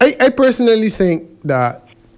I personally think that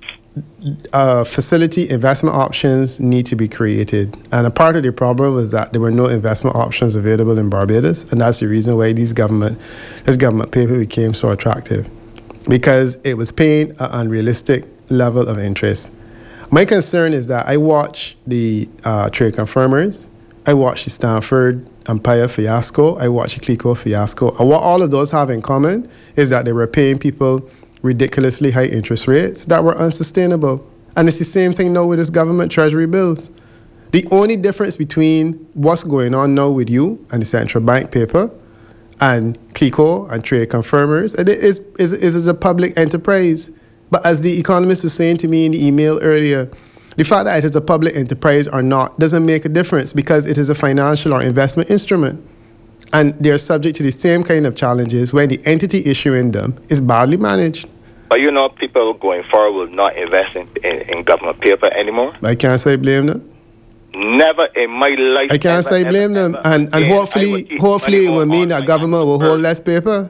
facility investment options need to be created. And a part of the problem was that there were no investment options available in Barbados. And that's the reason why this government paper became so attractive, because it was paying an unrealistic level of interest. My concern is that I watch the trade confirmers, I watch the Stanford Empire fiasco, I watch the Clico fiasco. And what all of those have in common is that they were paying people ridiculously high interest rates that were unsustainable. And it's the same thing now with this government treasury bills. The only difference between what's going on now with you and the central bank paper and Clico and trade confirmers is a public enterprise. But as the economist was saying to me in the email earlier, the fact that it is a public enterprise or not doesn't make a difference, because it is a financial or investment instrument. And they're subject to the same kind of challenges when the entity issuing them is badly managed. But people going forward will not invest in government paper anymore. I can't say blame them. Never in my life. I can't say blame them. And hopefully it will mean that government will hold less paper.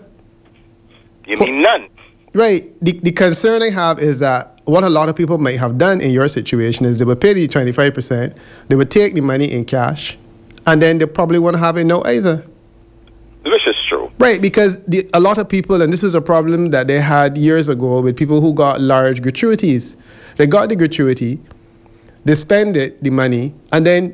You mean none? Right. The concern I have is that what a lot of people might have done in your situation is they would pay the 25%, they would take the money in cash, and then they probably won't have it now either. Which is true. Right, because a lot of people, and this was a problem that they had years ago with people who got large gratuities. They got the gratuity, they spend it, the money, and then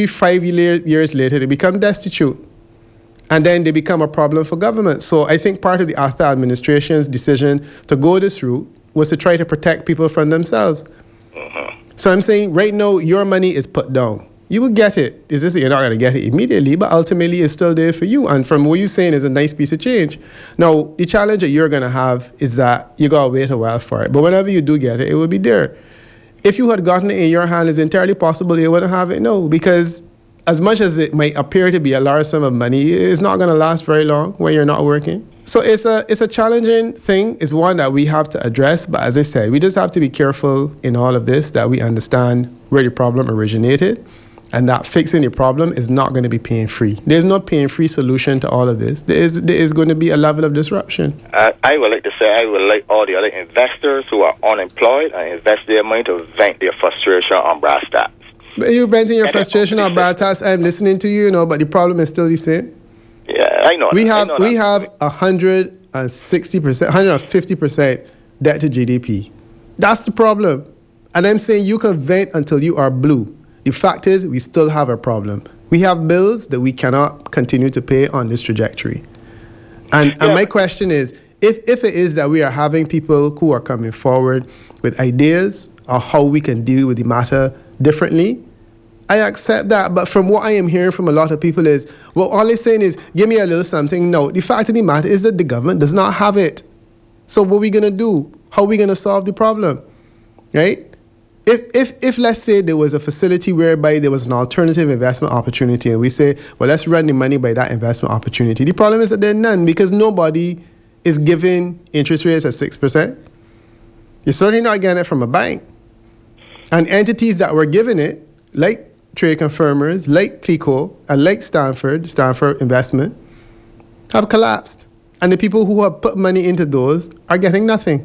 3-5 years later, they become destitute. And then they become a problem for government. So I think part of the Arthur administration's decision to go this route was to try to protect people from themselves. Mm-hmm. So I'm saying right now, your money is put down. You will get it. It's just that you're not going to get it immediately, but ultimately it's still there for you. And from what you're saying is a nice piece of change. Now, the challenge that you're going to have is that you got to wait a while for it. But whenever you do get it, it will be there. If you had gotten it in your hand, it's entirely possible you wouldn't have it now, because as much as it might appear to be a large sum of money, it's not going to last very long when you're not working. So it's a challenging thing. It's one that we have to address. But as I said, we just have to be careful in all of this, that we understand where the problem originated, and that fixing the problem is not going to be pain-free. There's no pain-free solution to all of this. There is going to be a level of disruption. I would like to say I would like all the other investors who are unemployed and invest their money to vent their frustration on brass tacks. But you're venting your frustration on brass tacks. I'm listening to you, but the problem is still the same. Yeah, I know. We have 160%, 150% debt to GDP. That's the problem. And I'm saying you can vent until you are blue. The fact is, we still have a problem. We have bills that we cannot continue to pay on this trajectory. And my question is, if it is that we are having people who are coming forward with ideas on how we can deal with the matter differently, I accept that. But from what I am hearing from a lot of people is, well, all they're saying is, give me a little something. No, the fact of the matter is that the government does not have it. So what are we going to do? How are we going to solve the problem? Right? If let's say there was a facility whereby there was an alternative investment opportunity, and we say, well, let's run the money by that investment opportunity. The problem is that there's none, because nobody is giving interest rates at 6%. You're certainly not getting it from a bank. And entities that were giving it, like trade confirmers, like Clico, and like Stanford Investment, have collapsed. And the people who have put money into those are getting nothing.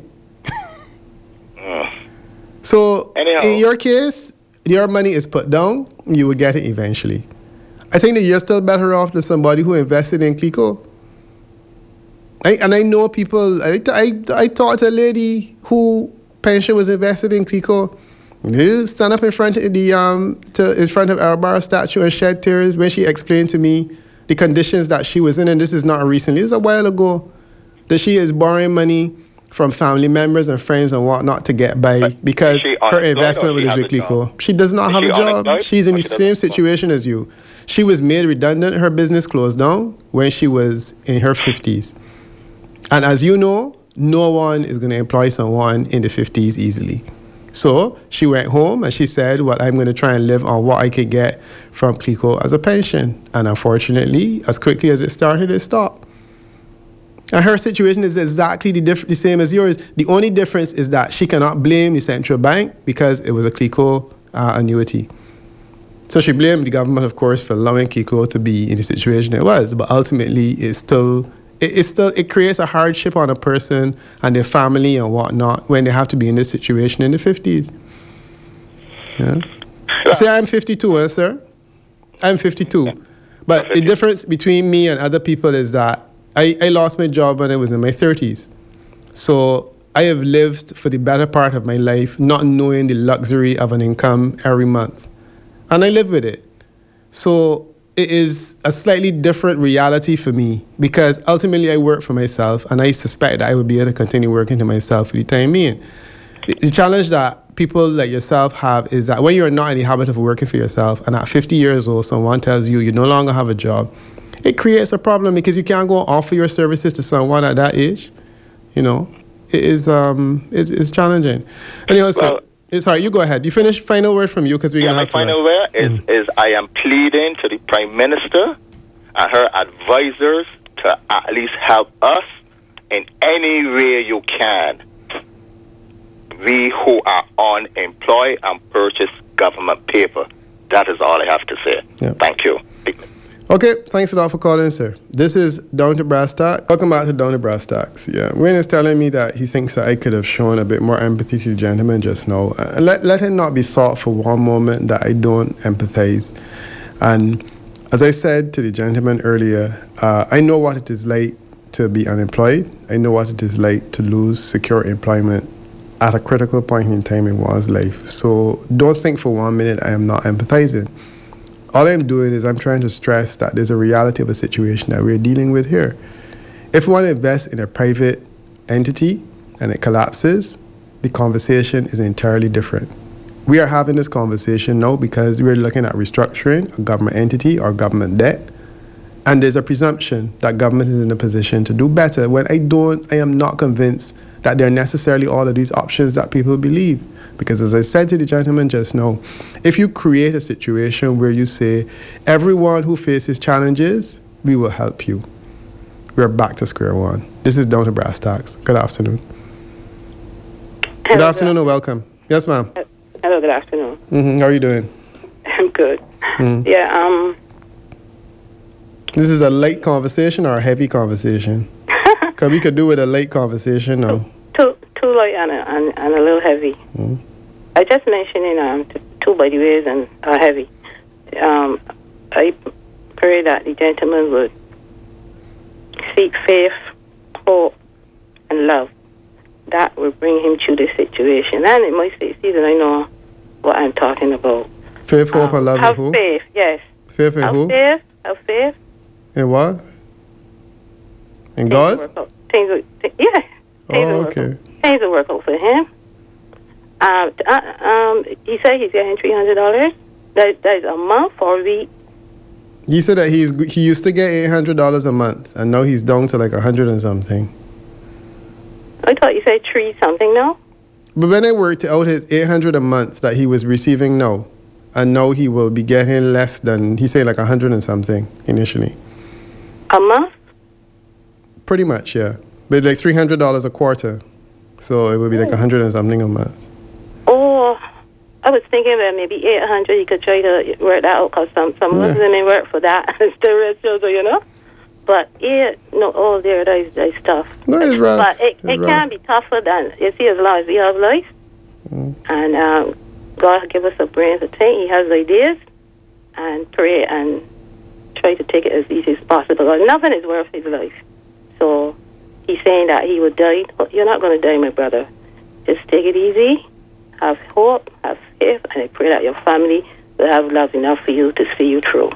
So in your case, your money is put down, you will get it eventually. I think that you're still better off than somebody who invested in Clico. And I know people, I talked to a lady who pension was invested in Clico. They stand up in front of in front of Elbar statue and shed tears when she explained to me the conditions that she was in. And this is not recently, it's a while ago, that she is borrowing money from family members and friends and whatnot to get by, because her investment with Clico. She does not have a job. She's in the same situation as you. She was made redundant. Her business closed down when she was in her 50s. And as you know, no one is going to employ someone in the 50s easily. So she went home and she said, well, I'm going to try and live on what I could get from Clico as a pension. And unfortunately, as quickly as it started, it stopped. And her situation is exactly the same as yours. The only difference is that she cannot blame the central bank because it was a Clico annuity. So she blamed the government, of course, for allowing Clico to be in the situation it was. But ultimately, it's still it creates a hardship on a person and their family and whatnot when they have to be in this situation in the 50s. Yeah. See, I'm 52, sir. I'm 52. But the difference between me and other people is that I lost my job when I was in my 30s. So I have lived for the better part of my life not knowing the luxury of an income every month. And I live with it. So it is a slightly different reality for me because ultimately I work for myself and I suspect that I will be able to continue working to myself for the time being. The challenge that people like yourself have is that when you're not in the habit of working for yourself and at 50 years old someone tells you you no longer have a job, it creates a problem because you can't go offer your services to someone at that age. You know, it is it's challenging. Anyway, sorry, you go ahead. You finish. Final word from you because we're gonna have to. My final word is I am pleading to the Prime Minister and her advisors to at least help us in any way you can. We who are unemployed and purchase government paper. That is all I have to say. Yeah. Thank you. Okay, thanks a lot for calling, sir. This is Down to Brass Tacks. Welcome back to Down to Brass Tacks. Yeah, Wayne is telling me that he thinks that I could have shown a bit more empathy to the gentleman just now. Let him not be thought for one moment that I don't empathize. And as I said to the gentleman earlier, I know what it is like to be unemployed. I know what it is like to lose secure employment at a critical point in time in one's life. So don't think for 1 minute I am not empathizing. All I'm doing is I'm trying to stress that there's a reality of a situation that we're dealing with here. If we want to invest in a private entity and it collapses, the conversation is entirely different. We are having this conversation now because we're looking at restructuring a government entity or government debt, and there's a presumption that government is in a position to do better when I am not convinced that there are necessarily all of these options that people believe. Because as I said to the gentleman just now, if you create a situation where you say, everyone who faces challenges, we will help you, we're back to square one. This is Down to Brass Tacks. Good afternoon. Good afternoon and welcome. Yes, ma'am. Hello, good afternoon. How are you doing? I'm good. Yeah, This is a light conversation or a heavy conversation? Because we could do with a light conversation now. Too light and a little heavy. I just mentioned two body ways and heavy. I pray that the gentleman would seek faith, hope, and love. That will bring him through this situation. And in my state season, I know what I'm talking about. Faith, hope, and love. Have who? Faith, yes. Faith in who? Have faith. In what? In God? Yeah. Okay. Things will work out for him. He said he's getting $300. That is a month or a week. He said that he used to get $800 a month, and now he's down to like 100 and something. I thought you said 3 something now. But when I worked out his $800 a month that he was receiving now, and now he will be getting less than, he said like 100 and something initially. A month? Pretty much, yeah. But like $300 a quarter. So it would be like 100 and something a month. Oh, I was thinking that maybe 800 you could try to work that out because some women work for that and still rest children, you know. But that is tough. No, it's rough. But it can be tougher than, you see, as long as we have life. And God give us a brain to think. He has ideas and pray and try to take it as easy as possible. Nothing is worth his life. So he's saying that he would die. You're not going to die, my brother. Just take it easy. Have hope, have faith, and I pray that your family will have love enough for you to see you through.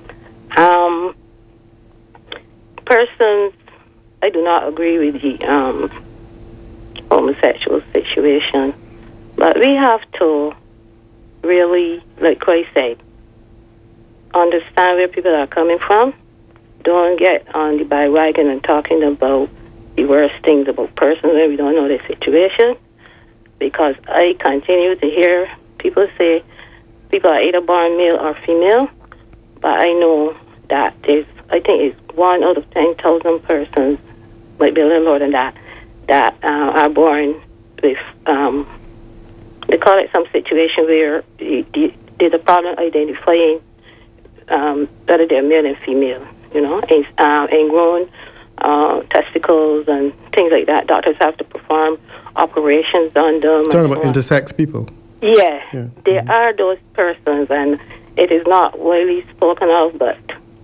Persons, I do not agree with the homosexual situation, but we have to really, like Christ said, understand where people are coming from. Don't get on the bandwagon and talking about the worst things about persons when we don't know their situation. Because I continue to hear people say people are either born male or female, but I know that I think it's 1 out of 10,000 persons, might be a little more than that, that are born with, they call it some situation where there's a problem identifying whether they're male and female, you know, and grown testicles and things like that. Doctors have to perform operations on them. Talking about intersex people. Yeah. There are those persons, and it is not widely spoken of, but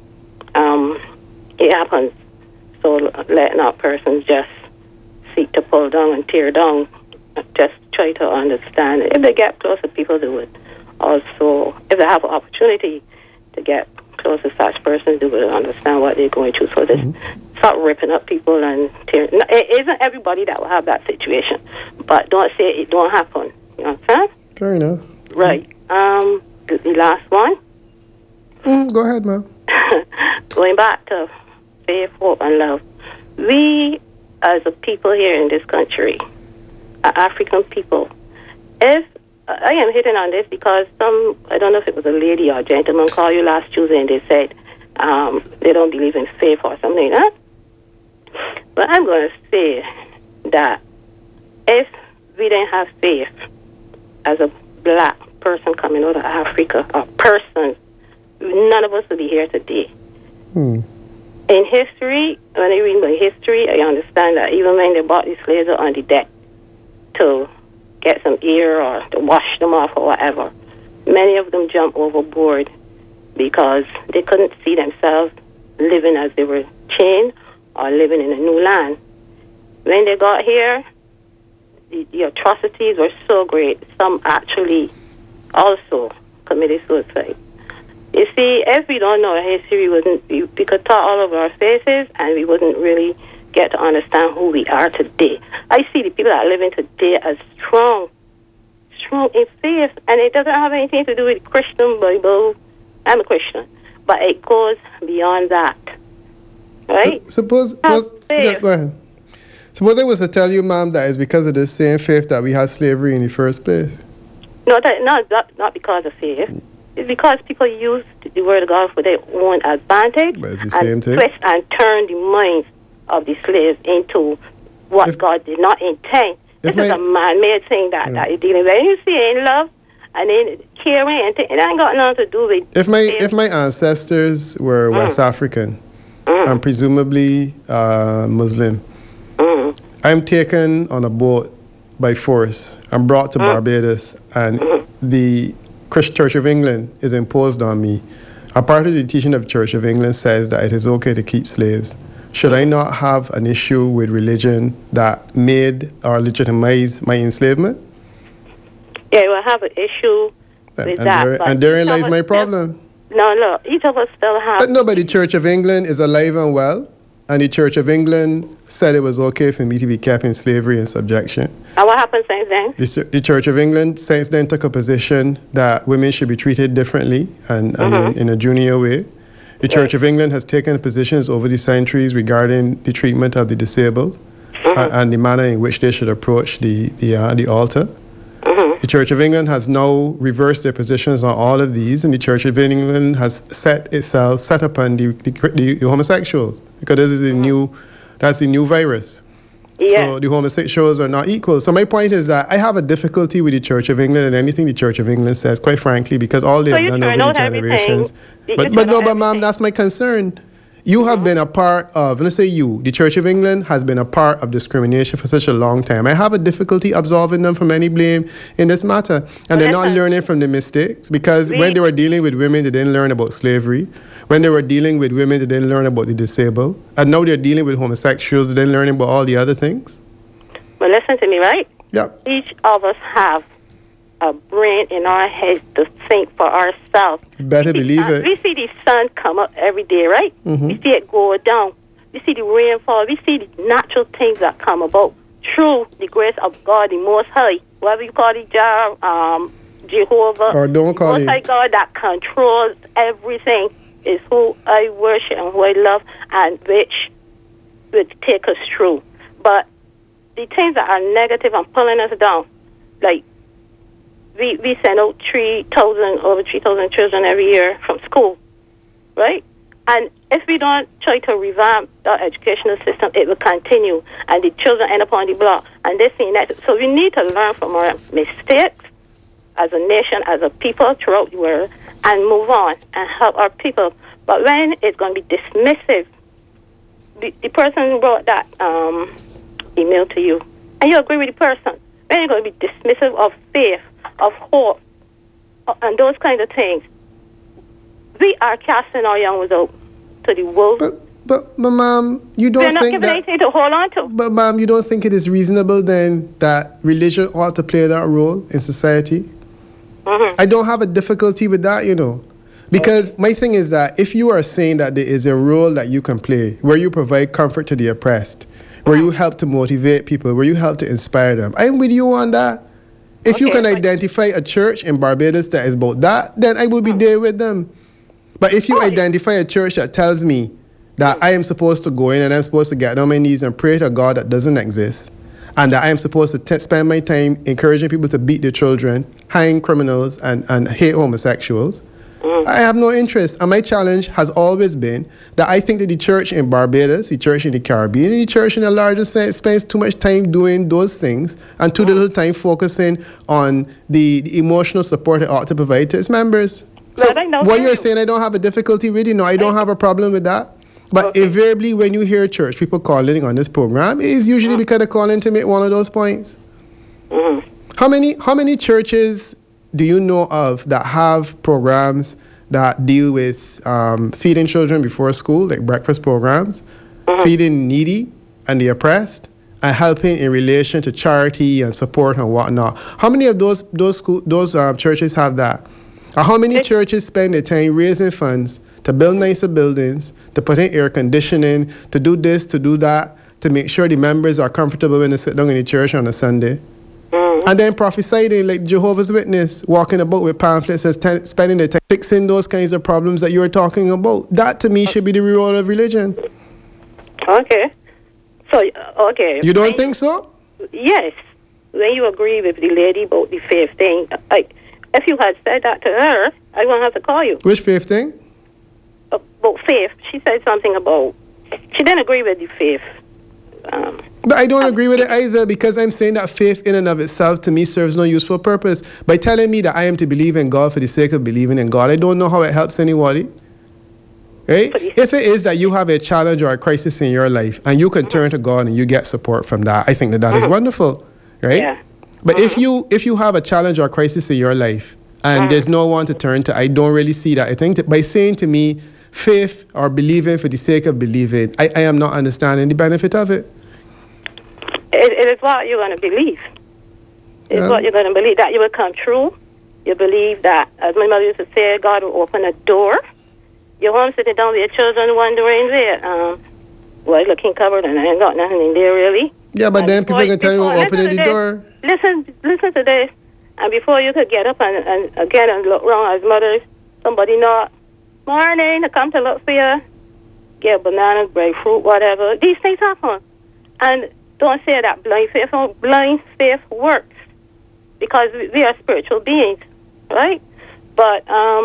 it happens. So let not persons just seek to pull down and tear down. Just try to understand. If they get close to people, they would also, if they have an opportunity to get close to such persons, they would understand what they're going through. So just start ripping up people and tearing. It isn't everybody that will have that situation, but don't say it don't happen. You understand? Fair enough. Right. The last one. Go ahead, ma'am. Going back to faith, hope, and love. We, as a people here in this country, are African people. If I am hitting on this because I don't know if it was a lady or a gentleman called you last Tuesday and they said they don't believe in faith or something, huh? But I'm going to say that if we didn't have faith as a black person coming out of Africa, or person, none of us would be here today. In history, when I read my history, I understand that even when they brought these slaves on the deck to get some air or to wash them off or whatever, many of them jumped overboard because they couldn't see themselves living as they were chained or living in a new land. When they got here, the atrocities were so great, some actually also committed suicide. You see, if we don't know our history, we could talk all over our faces and we wouldn't really get to understand who we are today. I see the people that are living today as strong in faith, and it doesn't have anything to do with Christian Bible. I'm a Christian, but it goes beyond that, right? Suppose go ahead. Suppose I was to tell you, ma'am, that it's because of the same faith that we had slavery in the first place. No, not because of faith. It's because people use the word of God for their own advantage, but it's the same thing. Twist and turn the minds of the slaves into what God did not intend. This is a man-made thing that you're dealing with. You see, in love and in caring, and it ain't got nothing to do with. If my ancestors were West African and presumably Muslim, I'm taken on a boat by force and brought to Barbados, and the Christian Church of England is imposed on me. A part of the teaching of the Church of England says that it is okay to keep slaves. Should I not have an issue with religion that made or legitimized my enslavement? Yeah, you will have an issue with that. And therein lies my problem. No, each of us still have. But no, but the Church of England is alive and well, and the Church of England said it was okay for me to be kept in slavery and subjection. And what happened since then? The Church of England since then took a position that women should be treated differently and in a junior way. The Church of England has taken positions over the centuries regarding the treatment of the disabled and the manner in which they should approach the altar. The Church of England has now reversed their positions on all of these, and the Church of England has set upon the homosexuals, because this is that's the new virus. Yeah. So the homosexuals are not equal. So my point is that I have a difficulty with the Church of England and anything the Church of England says, quite frankly, because all they've done over the generations. But ma'am, that's my concern. You have been a part of, let's say the Church of England has been a part of discrimination for such a long time. I have a difficulty absolving them from any blame in this matter. And they're not learning from the mistakes, because when they were dealing with women, they didn't learn about slavery. When they were dealing with women, they didn't learn about the disabled. And now they're dealing with homosexuals, they didn't learn about all the other things. Well, listen to me, right? Yep. Each of us have a brain in our heads to think for ourselves. You better believe it. We see the sun come up every day, right? We see it go down. We see the rainfall. We see the natural things that come about through the grace of God, the Most High. Whatever you call it, Jehovah. Or don't call it. Most High God that controls everything is who I worship and who I love, and which would take us through. But the things that are negative and pulling us down, like we send out over 3,000 children every year from school, right? And if we don't try to revamp our educational system, it will continue, and the children end up on the block. And this thing, that. So we need to learn from our mistakes as a nation, as a people throughout the world, and move on and help our people. But when it's going to be dismissive, the person who wrote that email to you, and you agree with the person, then you're going to be dismissive of faith, of hope, and those kind of things. We are casting our young ones out to the wolves. But Ma'am, you don't think that... We're not giving anything to hold on to. But Ma'am, you don't think it is reasonable then that religion ought to play that role in society? Mm-hmm. I don't have a difficulty with that, Because my thing is that if you are saying that there is a role that you can play where you provide comfort to the oppressed, where you help to motivate people, where you help to inspire them, I'm with you on that. If you can identify a church in Barbados that is about that, then I will be there with them. But if you identify a church that tells me that I am supposed to go in and I'm supposed to get on my knees and pray to God that doesn't exist, and that I am supposed to spend my time encouraging people to beat their children, hang criminals, and hate homosexuals, I have no interest. And my challenge has always been that I think that the church in Barbados, the church in the Caribbean, and the church in the larger sense spends too much time doing those things and too little time focusing on the emotional support it ought to provide to its members. So what you're saying, I don't have a difficulty with, I don't have a problem with that. But invariably, when you hear church people calling on this program, it is usually because they're calling to make one of those points. Mm-hmm. How many churches do you know of that have programs that deal with feeding children before school, like breakfast programs, feeding needy and the oppressed, and helping in relation to charity and support and whatnot? How many of those churches have that? Or how many churches spend their time raising funds to build nicer buildings, to put in air conditioning, to do this, to do that, to make sure the members are comfortable when they sit down in the church on a Sunday? And then prophesying like Jehovah's Witness, walking about with pamphlets and spending their time fixing those kinds of problems that you were talking about. That, to me, should be the role of religion. Okay. So, okay. You don't think so? Yes. When you agree with the lady about the faith thing, if you had said that to her, I won't have to call you. Which faith thing? About faith. She said something about... She didn't agree with the faith. But I don't agree with it either, because I'm saying that faith in and of itself to me serves no useful purpose. By telling me that I am to believe in God for the sake of believing in God, I don't know how it helps anybody. Right? If it is that you have a challenge or a crisis in your life and you can turn to God and you get support from that, I think that is wonderful. Right? Yeah. But if you have a challenge or a crisis in your life and there's no one to turn to, I don't really see that. I think by saying to me, faith or believing for the sake of believing, I am not understanding the benefit of it. It is what you're going to believe. It's what you're going to believe, that you will come true. You believe that, as my mother used to say, God will open a door. You're home sitting down with your children wondering where, looking cupboard and I ain't got nothing in there really. Yeah, but then people can tell you opening the door. Listen to this. And before you could get up and again and look around as mothers, somebody knock, morning, I come to look for you. Get bananas, grapefruit, whatever. These things happen. And don't say that blind faith works, because we are spiritual beings, right? But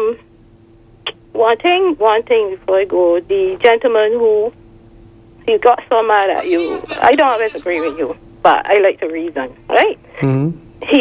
one thing before I go, the gentleman who he got so mad at you, I don't always agree with you, but I like to reason, right? Mm-hmm.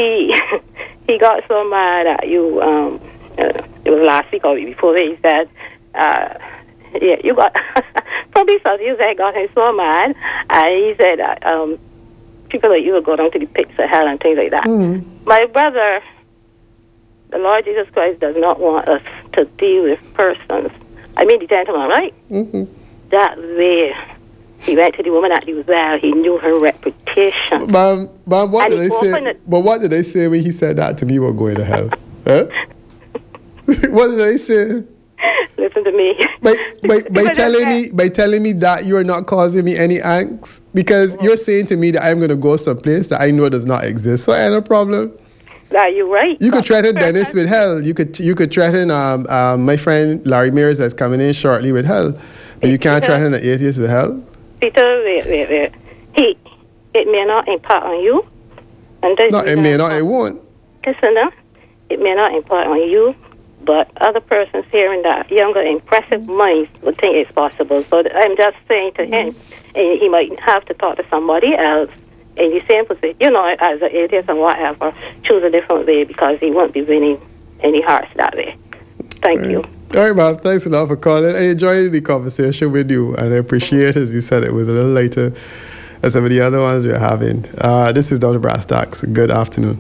He got so mad at you. It was last week or before. He said, "Yeah, you got." Probably something you said got him so mad, and he said that people like you will go down to the pits of hell and things like that. Mm-hmm. My brother, the Lord Jesus Christ does not want us to deal with persons. I mean the gentleman, right? Mm-hmm. That way, he went to the woman at the well. He knew her reputation. Ma'am, what did they say? But what did they say when he said that to me? We're going to hell. Huh? What did they say? Listen to me. By telling me that you are not causing me any angst, because you're saying to me that I'm going to go someplace that I know does not exist. So I have no problem. Are you right? You could threaten Dennis with hell. You could threaten my friend Larry Mears that's coming in shortly with hell, but you can't threaten an atheist with hell. Peter, wait. It may not impact on you. And no, it may not. It won't. Listen, it may not impact on you. But other persons hearing that, younger, impressive minds would think it's possible. So I'm just saying to him, and he might have to talk to somebody else in the same position, as an atheist and whatever, choose a different way, because he won't be winning any hearts that way. Thank you. All right, Bob. Thanks a lot for calling. I enjoyed the conversation with you, and I appreciate, as you said, it was a little later than some of the other ones we're having. This is Dr. Brass Tacks. Good afternoon.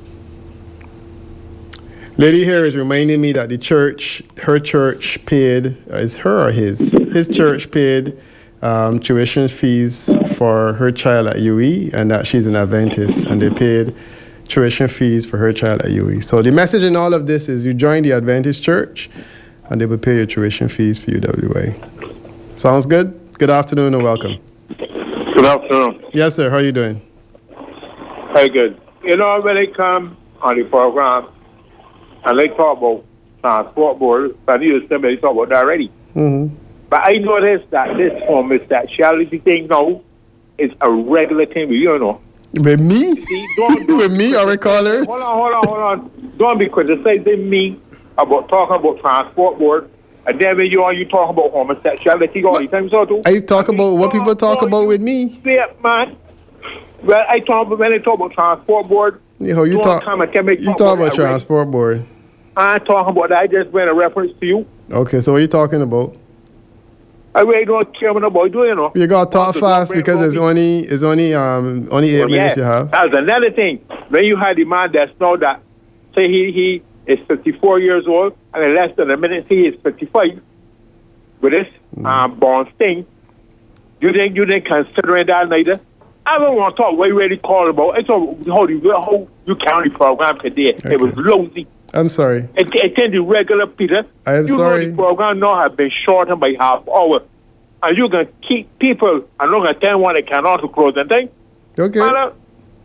Lady here is reminding me that the church, her church paid, is her or his church paid tuition fees for her child at UE, and that she's an Adventist, and they paid tuition fees for her child at UE. So the message in all of this is you join the Adventist church, and they will pay your tuition fees for UWA. Sounds good? Good afternoon and welcome. Good afternoon. Yes, sir. How are you doing? Very good. You know, when they come on the program and they talk about transport board, I knew somebody talk about that already. Mm-hmm. But I noticed that this homosexuality thing now is a regular thing, you know. With me? See, with me, our callers? Hold on. Don't be criticizing me about talking about transport board, and then when you talk about homosexuality all the time, so too. I talk about what people talk about with me. Yeah, man. Well, when I talk about transport board, you talk about transport board. I'm talking about that. I just made a reference to you. Okay, so what are you talking about? I really don't care what about doing, you know. You gotta talk fast because it's only 8 minutes you have. That's another thing. When you had the man that's now that say he is 54 years old and in less than a minute he is 55 with this born thing, you didn't consider that neither. I don't want to talk what you really call about. It's how you carry the program today. Okay. It was lousy. I'm sorry. It's in the regular, Peter. I am sorry. The program now has been shortened by half hour. And you're going to keep people, I'm not going to tell one they cannot close and thing. Okay. Man,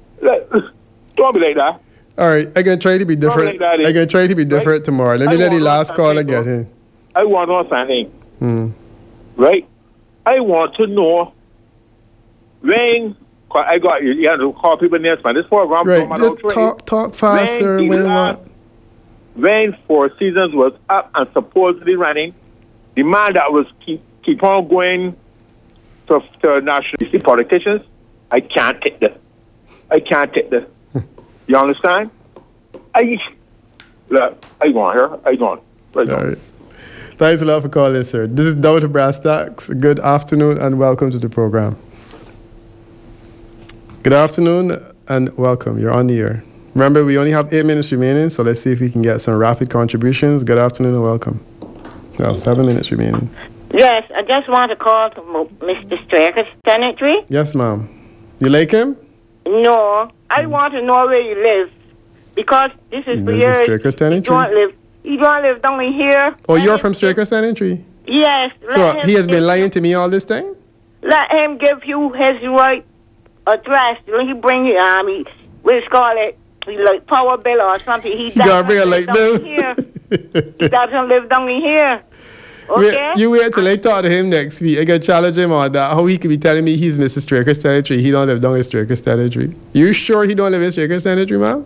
don't be like that. All right. I can try to be different. I can try to be different tomorrow. Let me let the last caller get in. I want to know something. Right? I want to know when you have to call people names, man. This program. Right. Talk faster. When Four Seasons was up and supposedly running, the man that was keep on going to national politicians, I can't take this. You understand? I go here. All right. Thanks a lot for calling, sir. This is Dr. Brass Tacks. Good afternoon and welcome to the program. Good afternoon and welcome. You're on the air. Remember, we only have 8 minutes remaining, so let's see if we can get some rapid contributions. Good afternoon and welcome. Well, 7 minutes remaining. Yes, I just want to call to Mr. Straker's tenantry. Yes, ma'am. You like him? No, I want to know where you live, because this is for years. Straker's tenantry? You don't live down here. Oh, you're from Straker's tenantry? Yes. So he has been lying to me all this time? Let him give you his right address. When he bring you, we'll call it like power bill or something. He doesn't live down here. He doesn't live down here. Okay? You wait till I talk to him next week. I can challenge him on that. How he could be telling me he's Mr. Straker's tenantry. He don't live down in Straker's tenantry. You sure he don't live in Straker's tenantry, ma'am?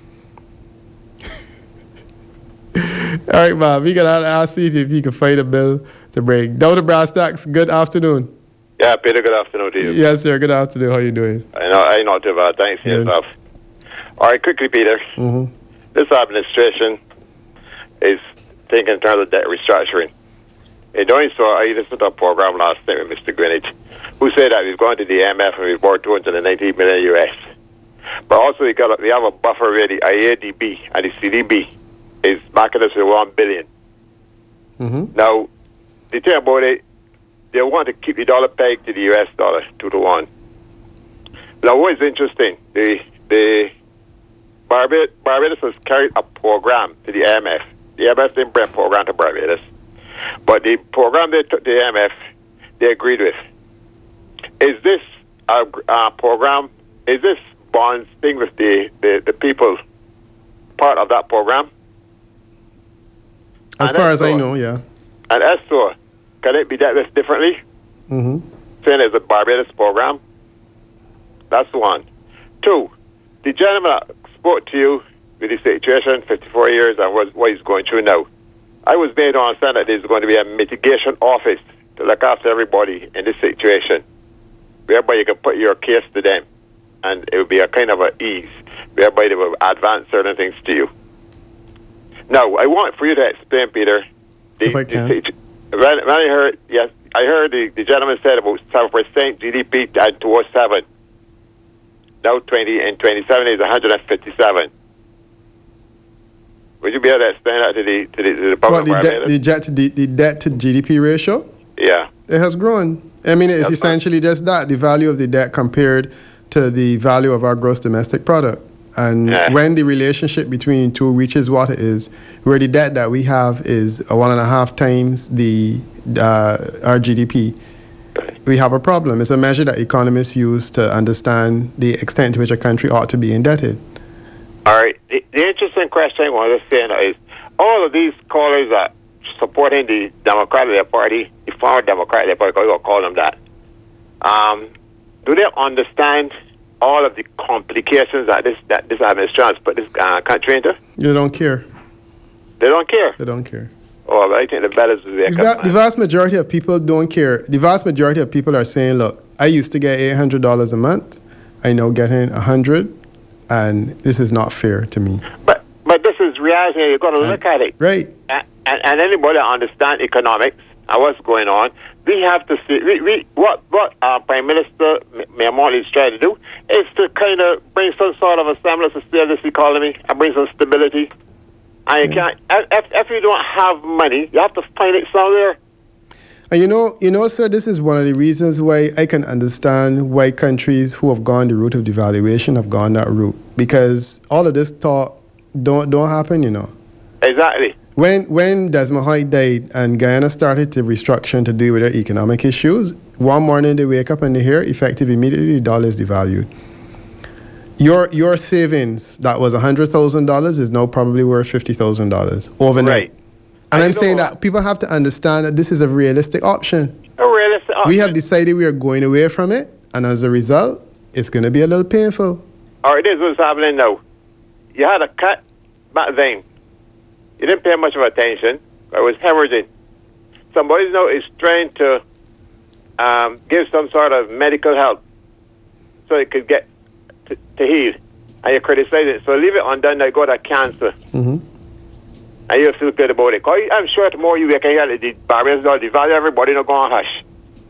All right, ma'am. We gotta ask you if you can find a bill to bring. Dr. Brass Tacks, good afternoon. Yeah, Peter, good afternoon to you. Yes, sir. Good afternoon. How you doing? I know too bad. Thanks to yourself. All right, quickly, Peter. Mm-hmm. This administration is thinking in terms of debt restructuring. In doing so, I listened to a program last night with Mr. Greenwich, who said that we've gone to the IMF and we've borrowed $290 million US. But also we have a buffer where the IADB and the CDB is backing us with $1 billion. Mm-hmm. Now, the thing about it, they want to keep the dollar pegged to the US dollar 2-to-1. Now, what is interesting, the Barbados has carried a program to the IMF. The IMF didn't bring a program to Barbados. But the program they took to the IMF, they agreed with. Is this a program, is this bonds thing with the people part of that program? As far as I know, yeah. And as so, can it be dealt with differently? Mm-hmm. Saying it's a Barbados program? That's one. Two, the gentleman that spoke to you with the situation, 54 years, and what he's going through now. I was made to understand that there's going to be a mitigation office to look after everybody in this situation, whereby you can put your case to them, and it will be a kind of an ease, whereby they will advance certain things to you. Now, I want for you to explain, Peter, if I can. When I heard, yes, I heard the gentleman said about 7% GDP at 207. Now 2027 is 157. Would you be able to explain that to the public? What, the debt to GDP ratio? Yeah. It has grown. I mean, it's essentially just that, the value of the debt compared to the value of our gross domestic product. And when the relationship between two reaches what it is, where the debt that we have is 1.5 times our GDP, we have a problem. It's a measure that economists use to understand the extent to which a country ought to be indebted. All right. The interesting question I want to say now is, all of these callers are supporting the Democratic Party, the former Democratic Party, we're going to call them that. Do they understand all of the complications that this administration put this country into? They don't care. They don't care? They don't care. Oh, I think the balance is the vast majority of people don't care. The vast majority of people are saying, look, I used to get $800 a month. I now getting $100, and this is not fair to me. But this is reality. You've got to look at it. Right. And anybody that understands economics and what's going on, we have to see what Prime Minister Mayor is trying to do is to kind of bring some sort of a semblance of this economy and bring some stability. And you can't, if you don't have money, you have to find it somewhere. And you know, sir, this is one of the reasons why I can understand why countries who have gone the route of devaluation have gone that route, because all of this talk don't happen, you know. Exactly. When Desmond Hoyt died and Guyana started to restructure to deal with their economic issues, one morning they wake up and they hear, effective immediately, the dollar is devalued. Your savings that was $100,000 is now probably worth $50,000 overnight. Right. And I'm saying that people have to understand that this is a realistic option. A realistic option. We have decided we are going away from it, and as a result, it's going to be a little painful. All right, this is what's happening now. You had a cut back then. You didn't pay much of attention. It was hemorrhaging. Somebody now is trying to give some sort of medical help so it could get to heal. And you criticize it. So leave it undone, now go to cancer. Mm-hmm. And you'll feel good about it. Cause I'm sure tomorrow you can hear the barriers, the value, everybody not going to hush.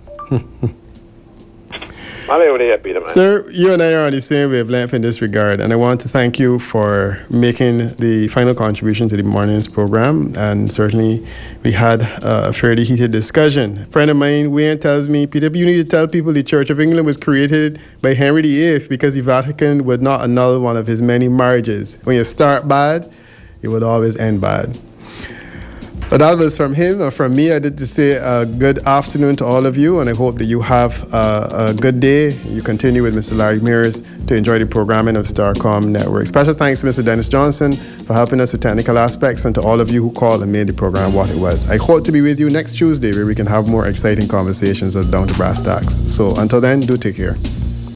Sir, you and I are on the same wavelength in this regard, and I want to thank you for making the final contribution to the morning's program, and certainly we had a fairly heated discussion. A friend of mine, Wayne, tells me, Peter, you need to tell people the Church of England was created by Henry VIII because the Vatican would not annul one of his many marriages. When you start bad, it would always end bad. But that was from him or from me. I did to say a good afternoon to all of you, and I hope that you have a good day. You continue with Mr. Larry Mears to enjoy the programming of Starcom Network. Special thanks to Mr. Dennis Johnson for helping us with technical aspects, and to all of you who called and made the program what it was. I hope to be with you next Tuesday, where we can have more exciting conversations of Down to Brass Tacks. So until then, do take care.